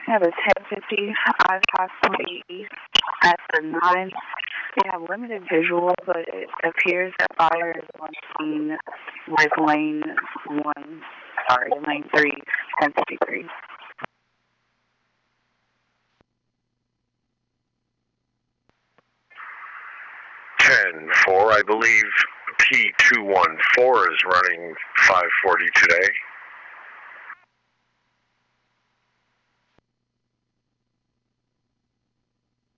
I have a 1050 I-540 East at the 9. They have limited visual, but it appears that fire is on scene with lane 3, 1053. 10-4, I believe P214 is running 540 today.